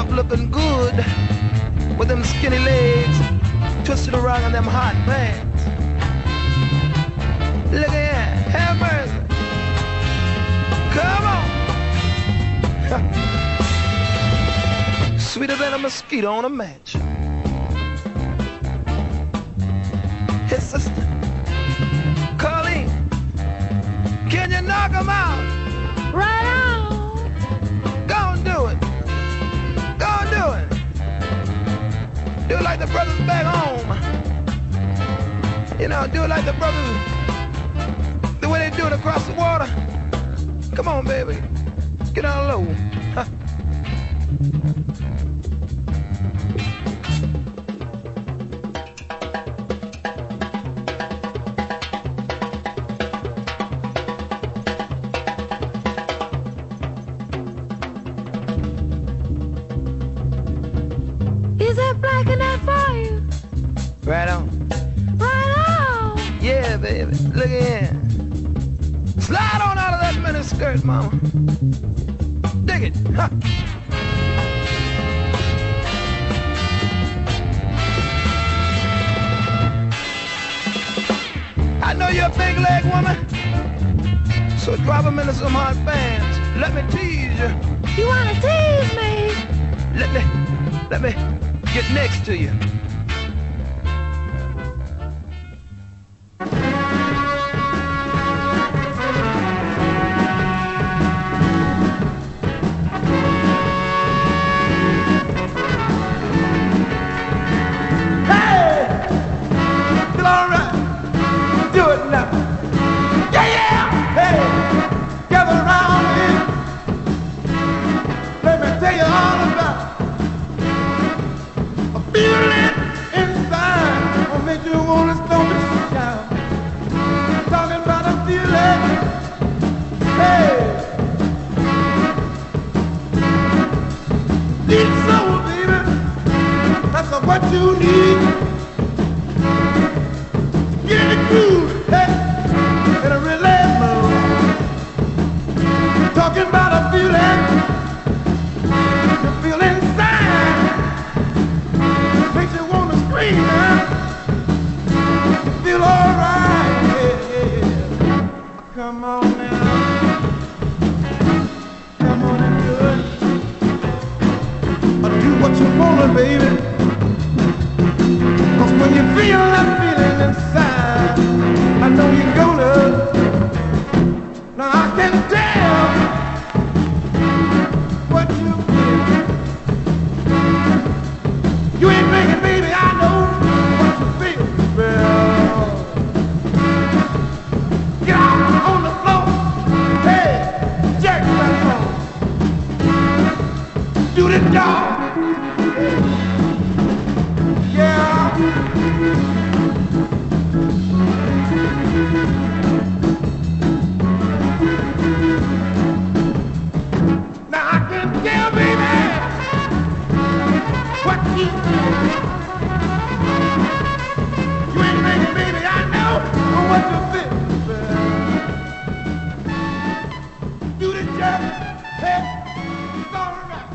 up looking good with them skinny legs twisted around in them hot pants. Look at that, have mercy. Come on. Sweeter than a mosquito on a match. His sister, Colleen, can you knock him out? Right on. Go and do it. Go and do it. Do it like the brothers back home. You know, do it like the brothers, the way they do it across the water. Come on, baby. Get down low. Huh. Is that black enough for you? Right on. Right on. Yeah, baby. Look at here. Slide on out of that mini skirt, mama. Dig it. Huh. I know you're a big leg woman, so drop them into some hot pants. Let me tease you. You wanna tease me? Let me get next to you. What you need, get in the groove, hey, in a relay mode. Talking about a feeling you feel inside, makes you want to scream, man. You feel alright, yeah. Come on now, come on and do it. Do what you wanna, baby. When you feel that feeling inside, I know you're gonna. Now I can tell what you feel. You ain't making, baby, I know what you feel. Well, get out on the floor, hey, jerk that on. Do the job. Now I can tell, baby, what you do. You ain't making, baby, I know what you feel. Do the job, hey, it's all right.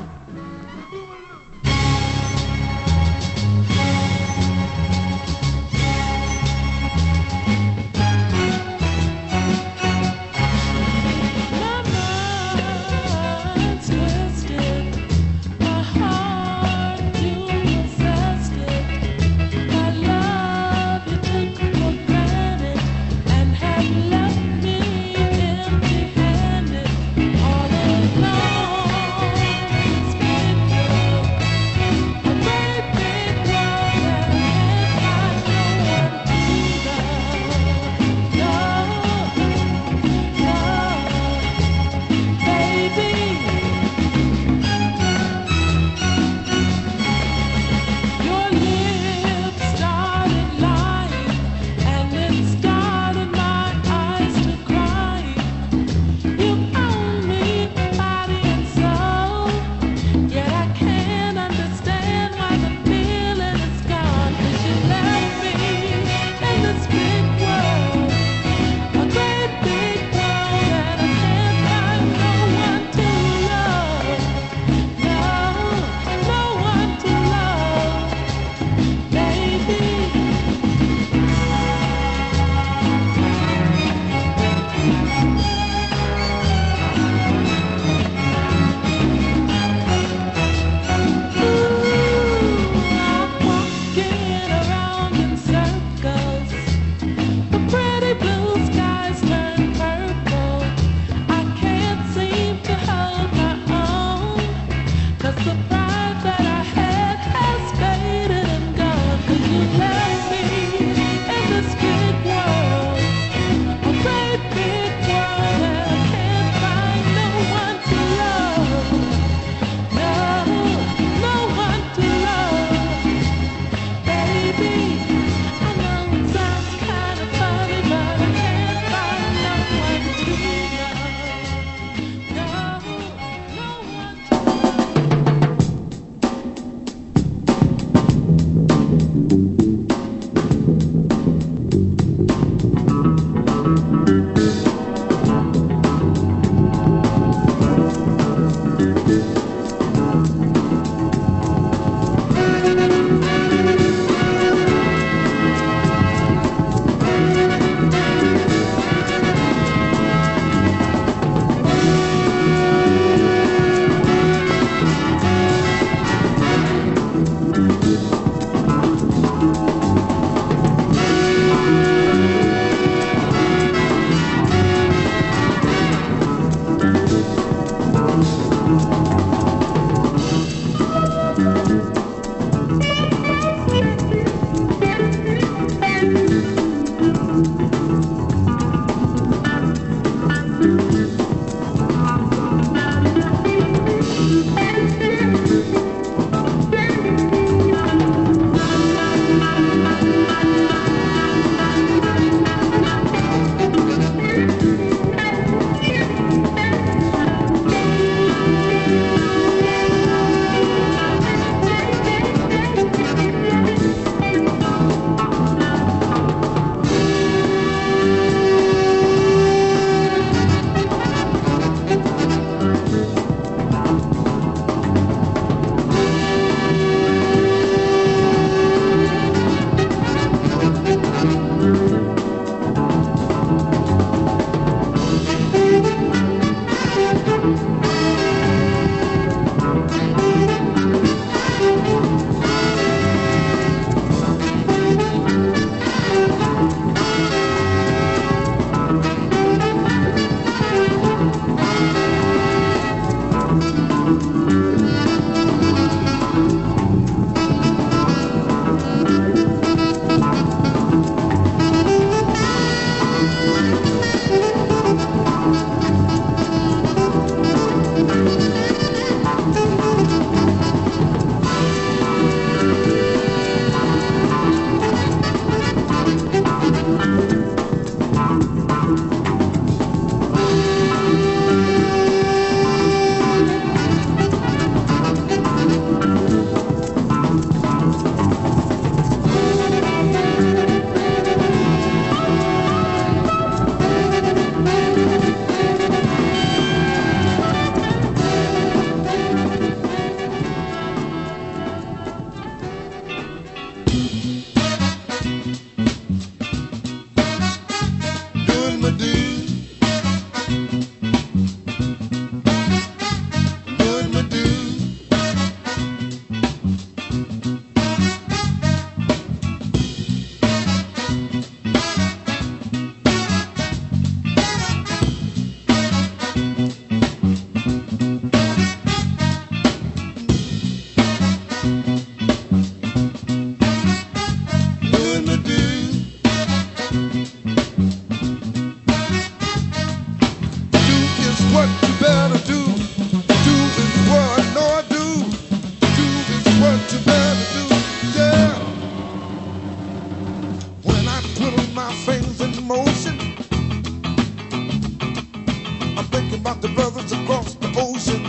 the brothers across the ocean.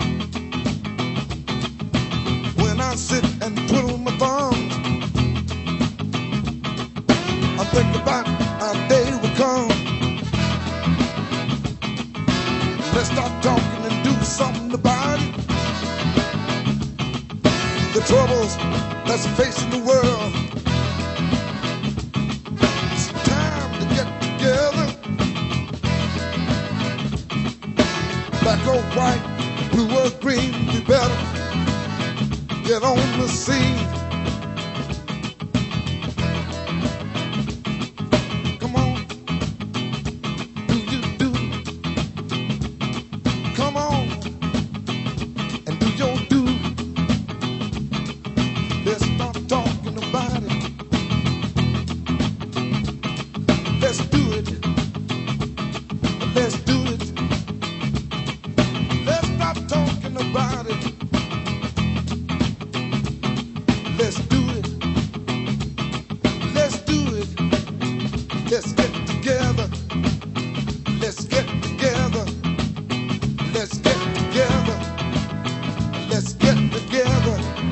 When I sit and twiddle my thumbs, I think about our day will come. Let's stop talking and do something about it. The troubles that's facing the world. It's time to get together. Black or white, blue or green, we better get on the scene. Come on, do you do? Come on, and do your do. Let's start talking about it. Let's do it. Let's do it. Let's stop talking about it. Let's do it. Let's do it. Let's get together. Let's get together. Let's get together. Let's get together.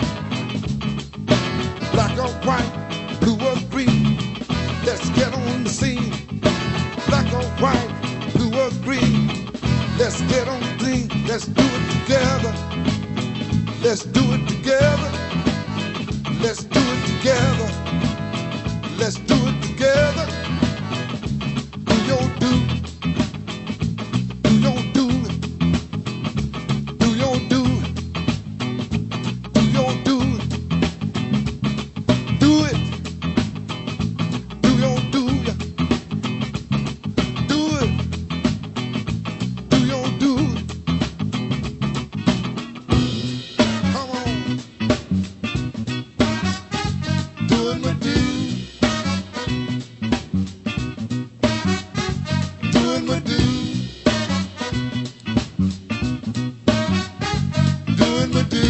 Black or white, blue or green. Let's get on the scene. Black or white, blue or green. Let's get on the scene. Let's do it together. Let's do it together. Let's do it together. Let's do it together. Do your do. Do your do. Do your do. Do your do. Do it. Do your do. Do it. Do your do. Come on. Doing my do. Doing my do. Doing my do.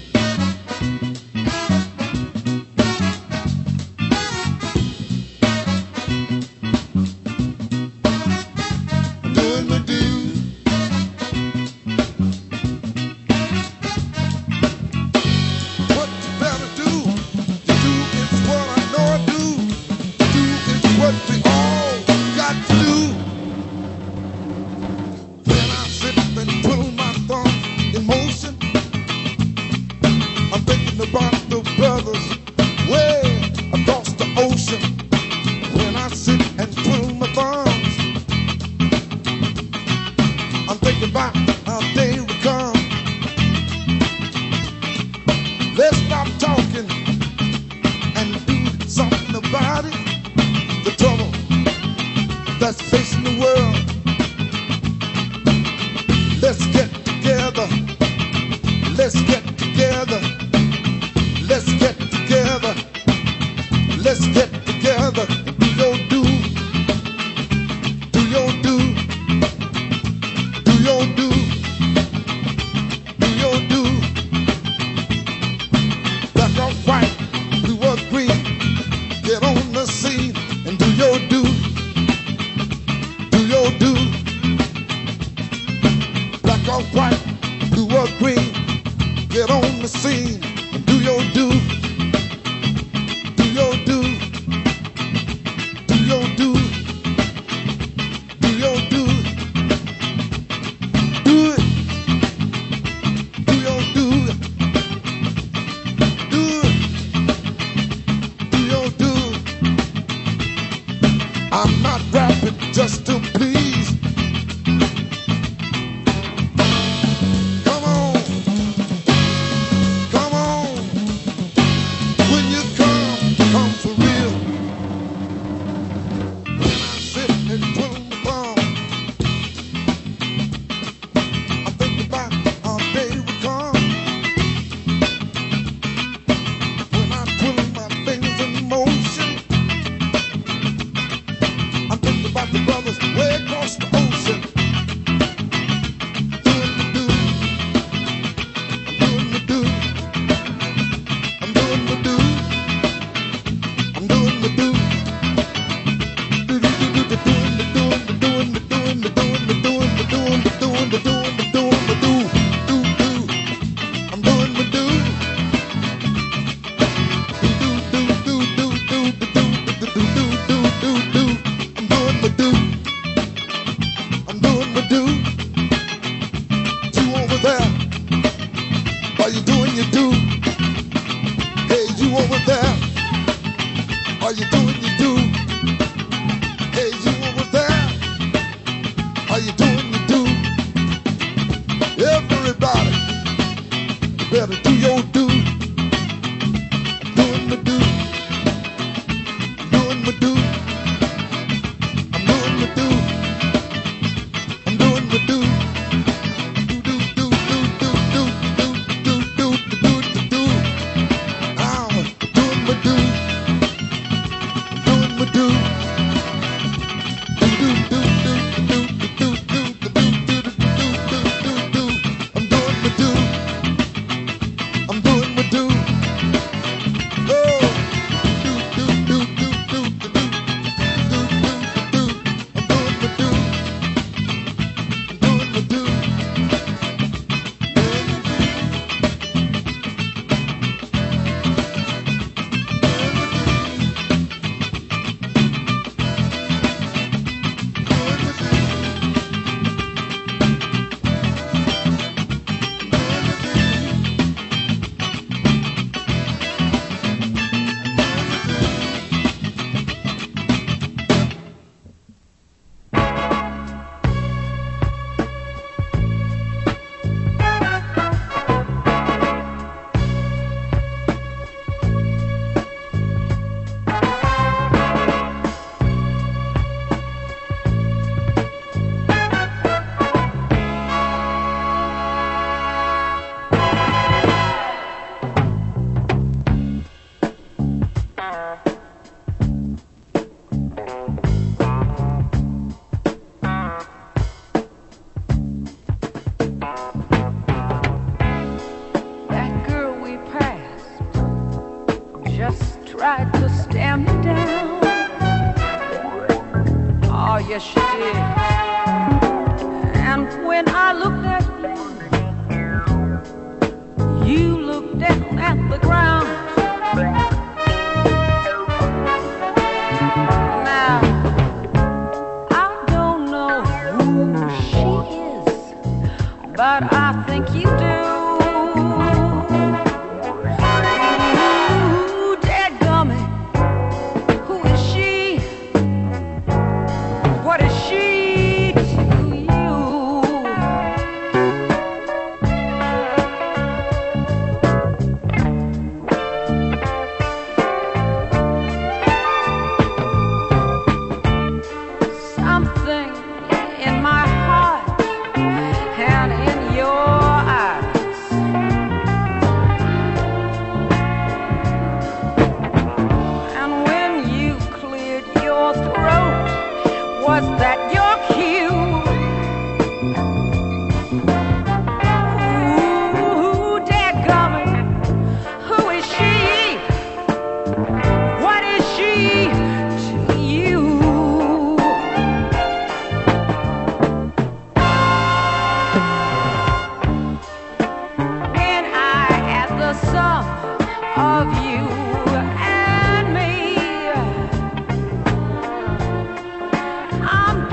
Doing my do. What you better do? You do is what I know I do. Do is what we all got to do. When I sit and twiddle my thumbs in motion, I'm thinking about the brothers way across the ocean. When I sit and twiddle my thumbs, I'm thinking about how day will come. Let's stop talking and do something about it. The trouble that's facing the world. Let's get together. Let's get together. Let's get together. Let's get together. Do your do. Do your do. Do your do. Do your do. Black or white, blue or green. Get on the scene and do your do. Do your do. Black or white, blue or green. Get on the scene and do your do. Do your do. Do your do. Do your do. Do it. Do your do. Do it. Do your do. I'm not rapping just to please. Come on. Come on. When you come for real. doing you do? Hey, you over there? How you doing you do? Everybody, better do your do. Doing my do. Doing my do. I'm doing my do. I'm doing my do. Do do do do do do do do do do do. I'm doing my do. Doing my do. Do do do do do do do do do. I'm doing my do. I'm doing my do. Oh. Do do do do do do do do do. I'm doing my do. I'm doing my do. That girl we passed just tried to stare me down. Oh, yes, she did. And when I looked at you, you looked down at the ground. Now, I don't know who she is, but I think you do. Ooh, dadgummit, who is she? What is she to you? Something in my heart and in your eyes. And when you cleared your throat, was that your cue? Ooh, dadgummit, who is she? What is she to you? When I add the sum of you and me, I'm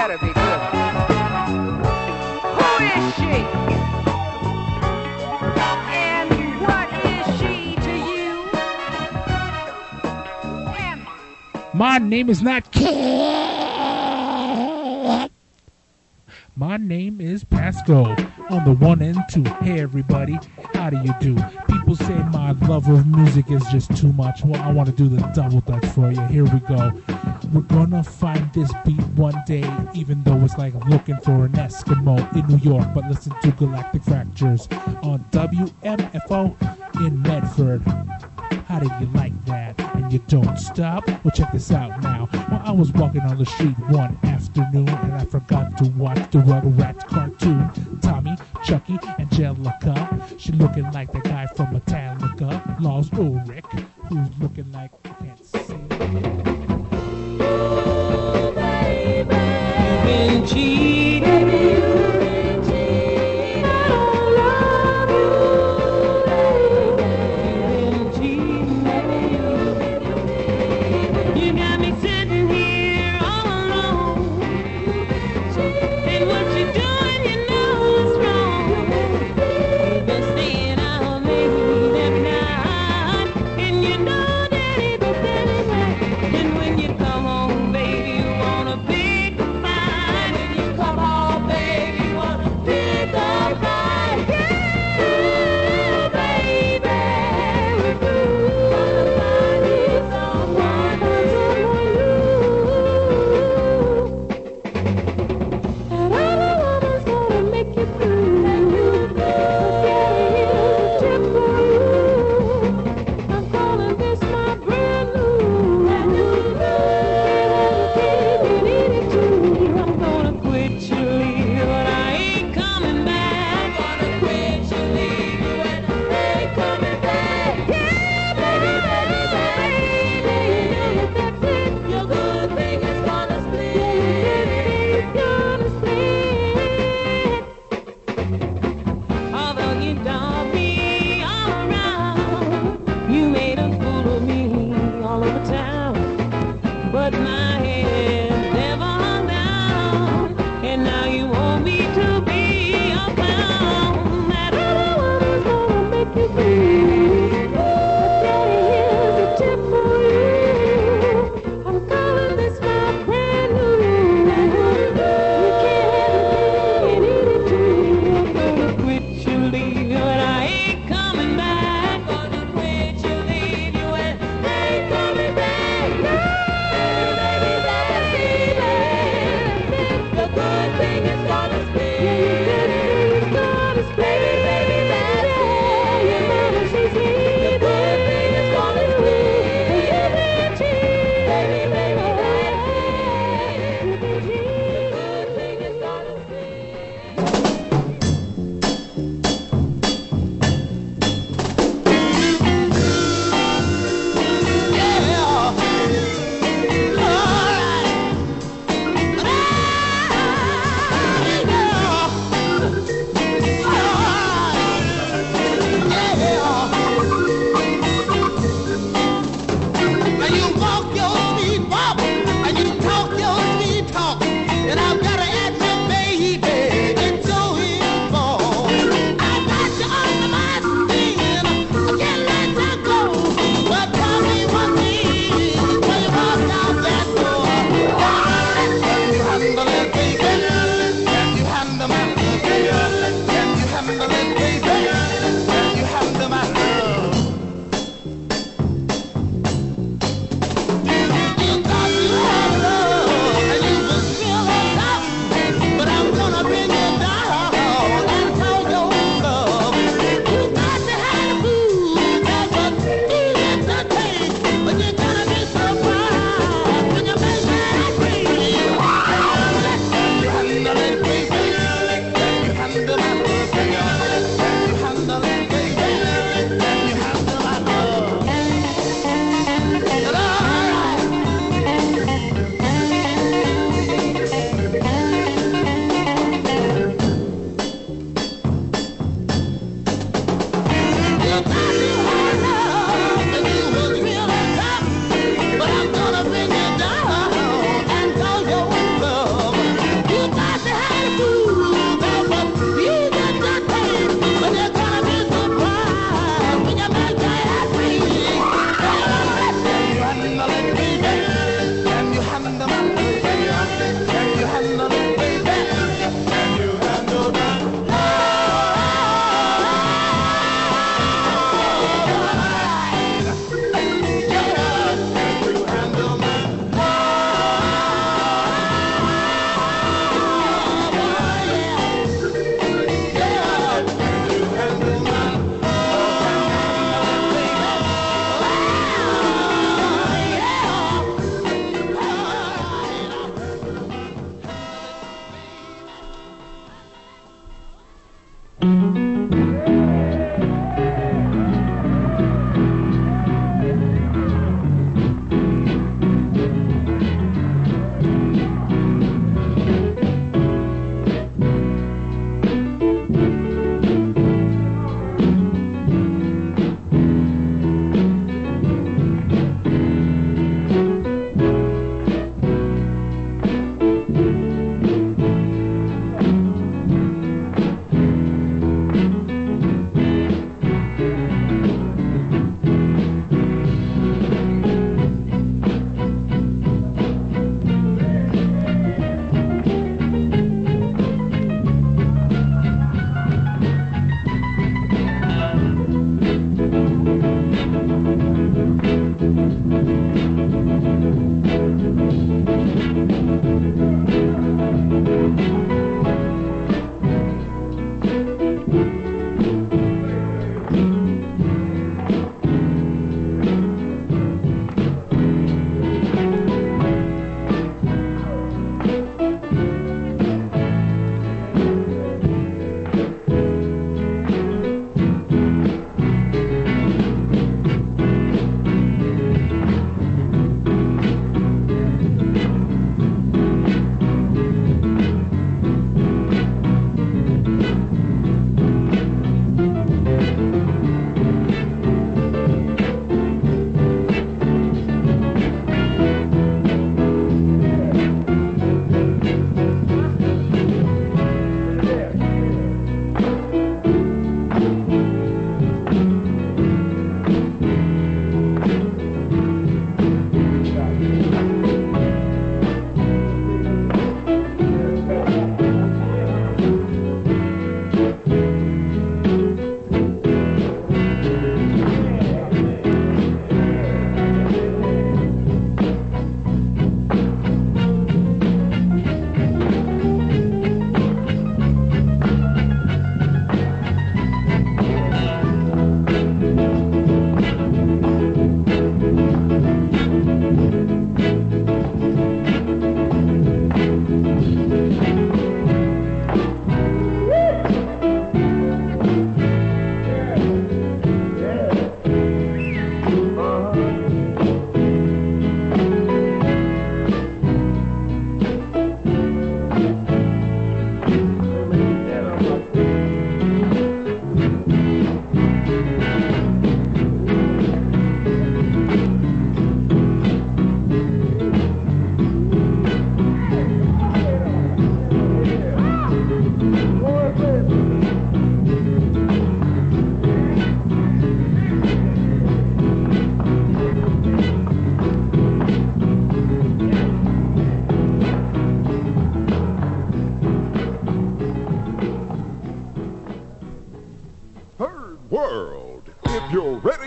better be good. Who is she? And what is she to you? Emma. My name is not My name is Pasco. On the 1 and 2. Hey everybody, how do you do? People say my love of music is just too much. Well, I want to do the double dutch for you. Here we go. We're gonna find this beat one day, even though it's like I'm looking for an Eskimo in New York. But listen to Galactic Fractures on WMFO in Medford. How do you like that? And you don't stop? Well, check this out now. Well, I was walking on the street one afternoon and I forgot to watch the Rugrats cartoon. Tommy, Chucky, Angelica. She looking like the guy from Metallica. Lars Ulrich, who's looking like I can't see. Oh, baby, you've been cheating. Thing is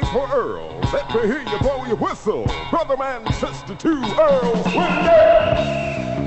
for Earl. Let me hear you blow your whistle. Brother, man, sister, two Earls, Windy!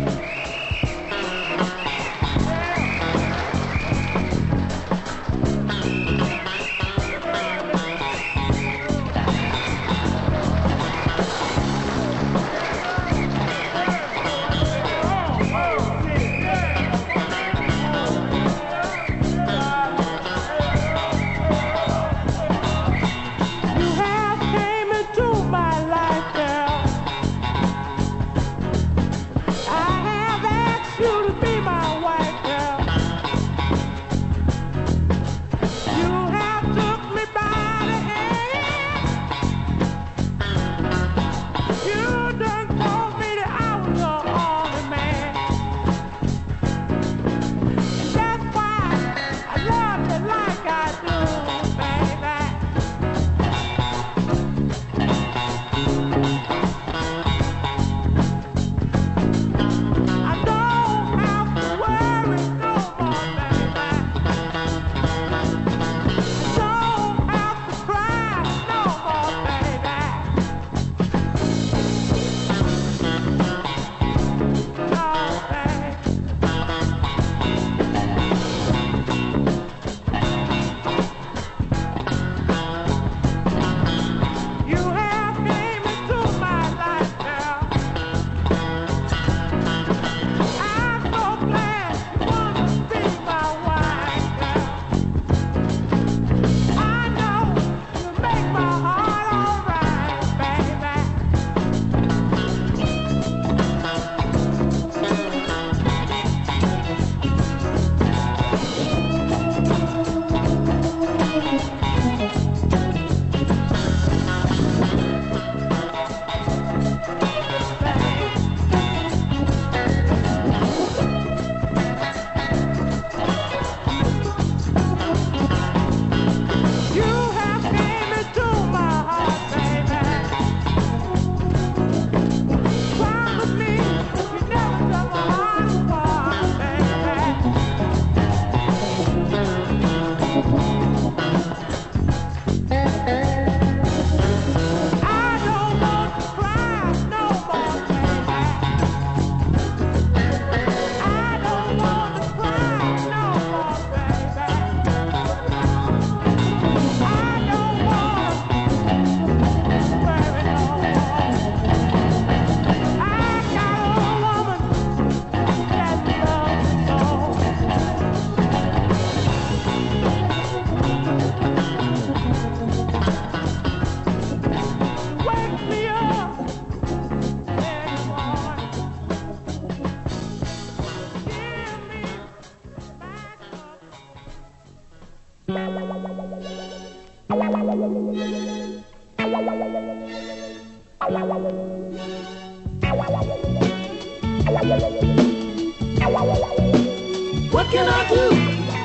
What can I do?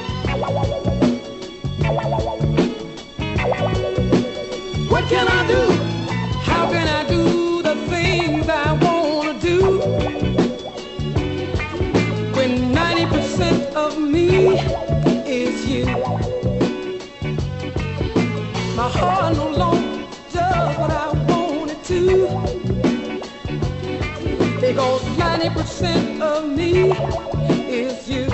What can I do? How can I do the things I want to do? When 90% of me is you. My heart no longer does what I want it to. Because 90% of me is you.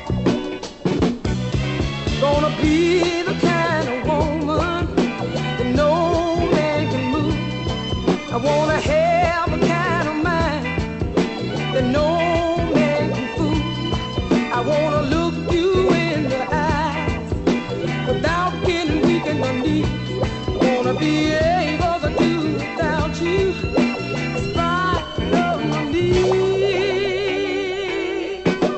Gonna be the kind of woman that no man can move. I wanna have the kind of mind that no man can fool. I wanna look you in the eyes without getting weak in the knees. I wanna be able to do without you in spite of my needs.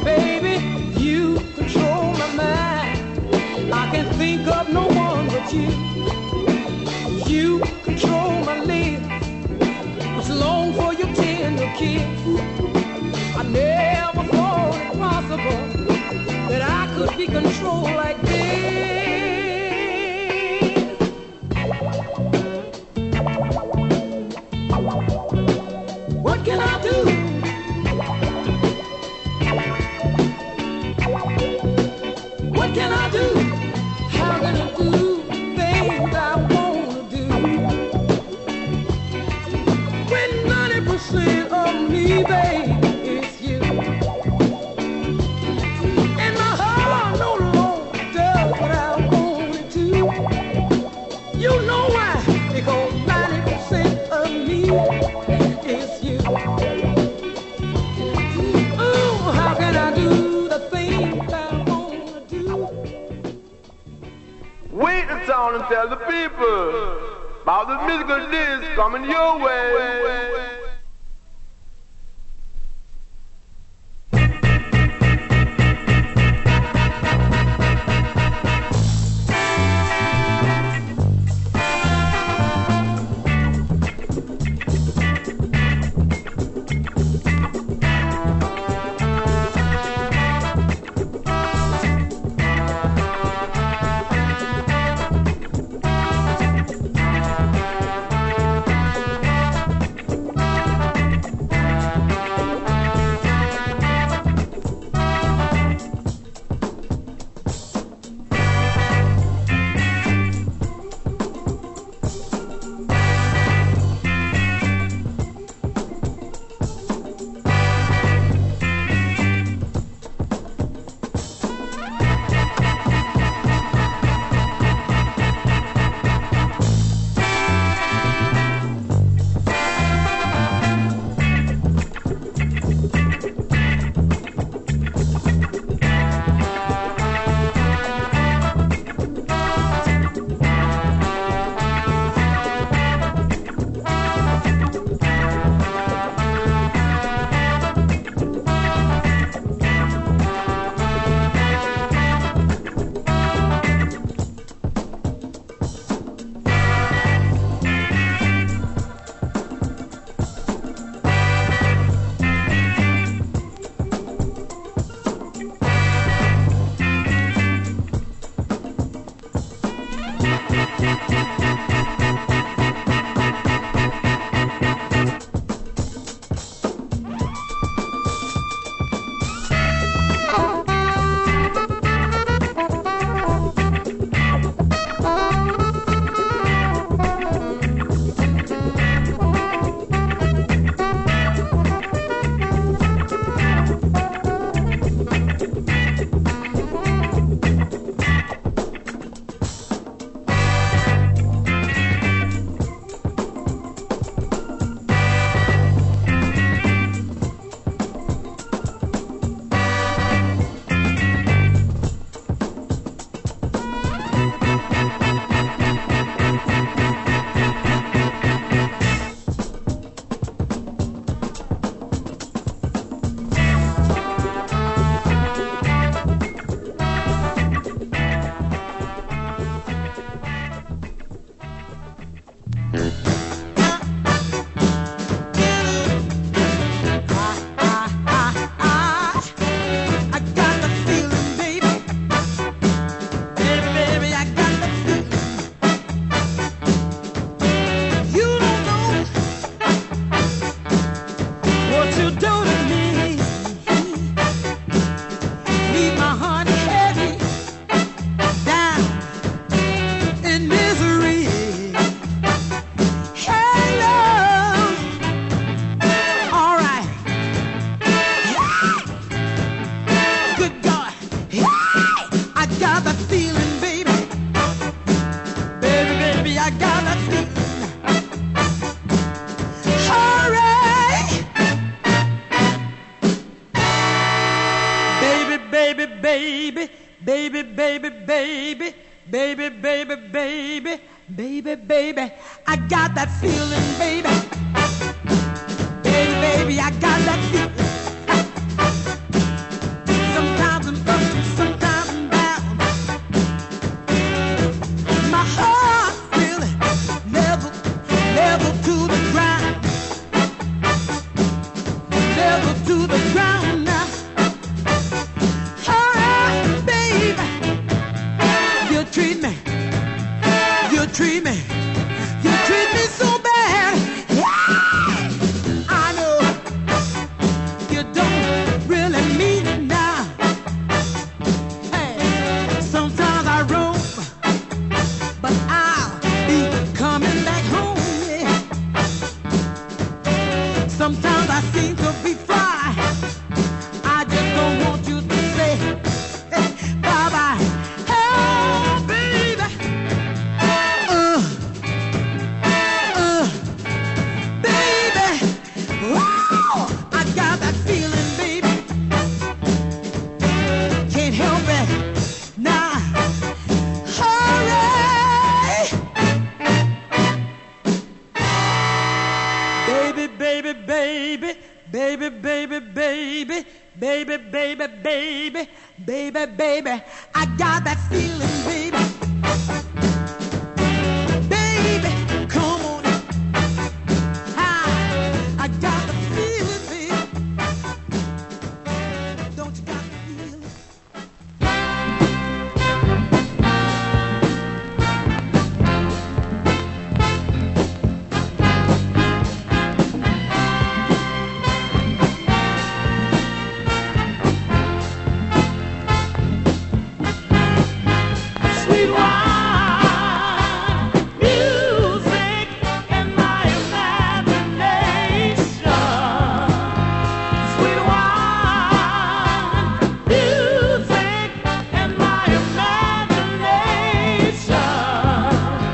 Baby, you control my mind. I can think of no one but you. You control my lips. It's long for your tender kiss. I never thought it possible that I could be controlled like this. What can I do? What can I do? How can I do things I wanna do? When 90% of me, baby, is you. And my heart no longer does what I want it to. You know why? Because 90% of me is you. Oh, how can I do the things I wanna do? Wait in town and tell the people about the musical disc coming your way. baby, baby, baby, baby, baby, baby, baby, baby, baby. I got that feeling, baby. Baby, baby, I got that feeling. baby, baby, baby, baby, baby, I got that feeling, baby. Baby, come on. I got the feeling, baby. Don't you got the feeling? Sweet wine, music, and my imagination. Sweet wine, music, and my imagination.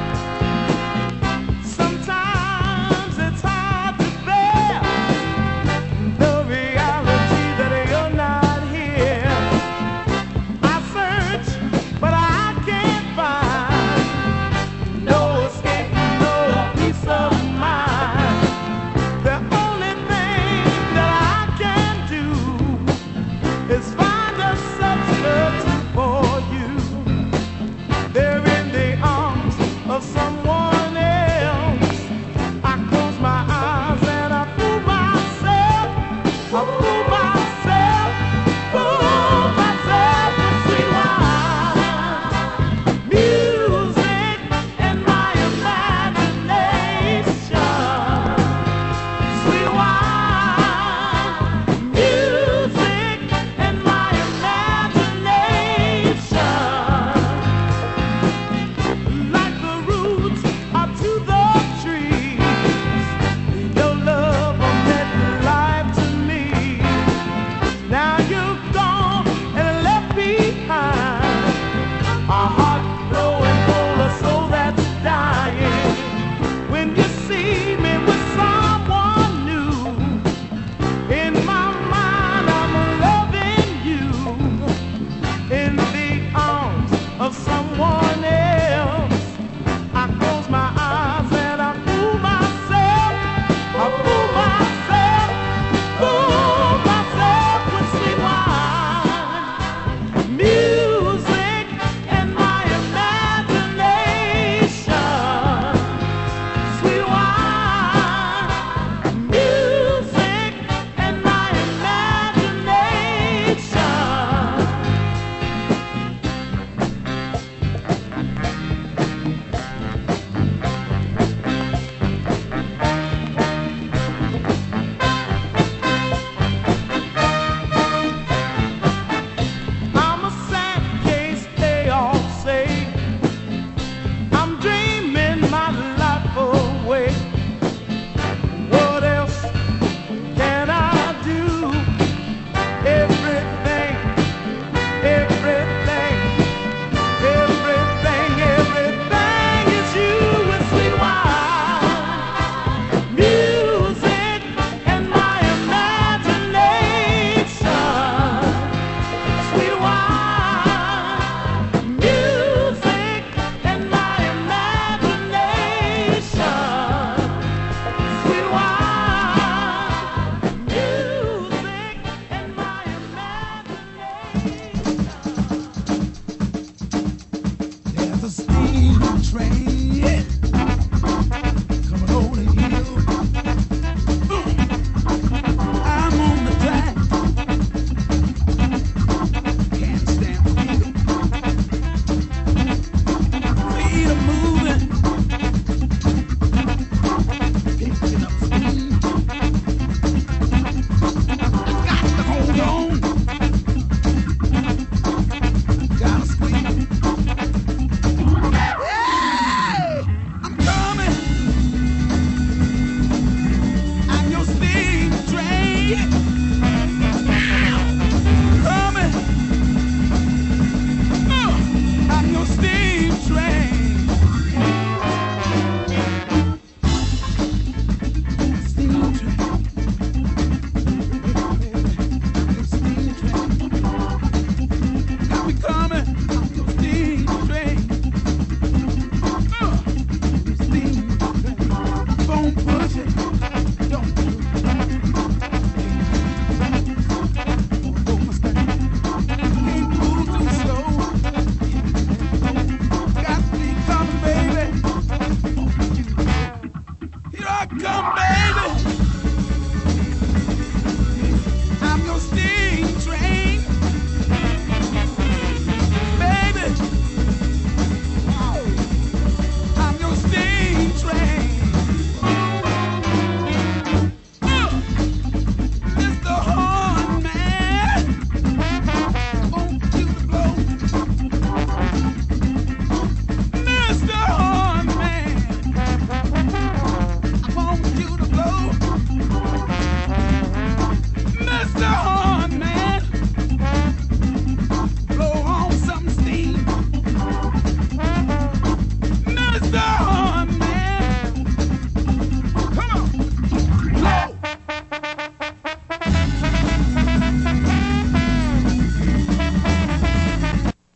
Sometimes it's hard to bear the reality that you're not here. I search, but I can't find no escape, no peace of mind. The only thing that I can do is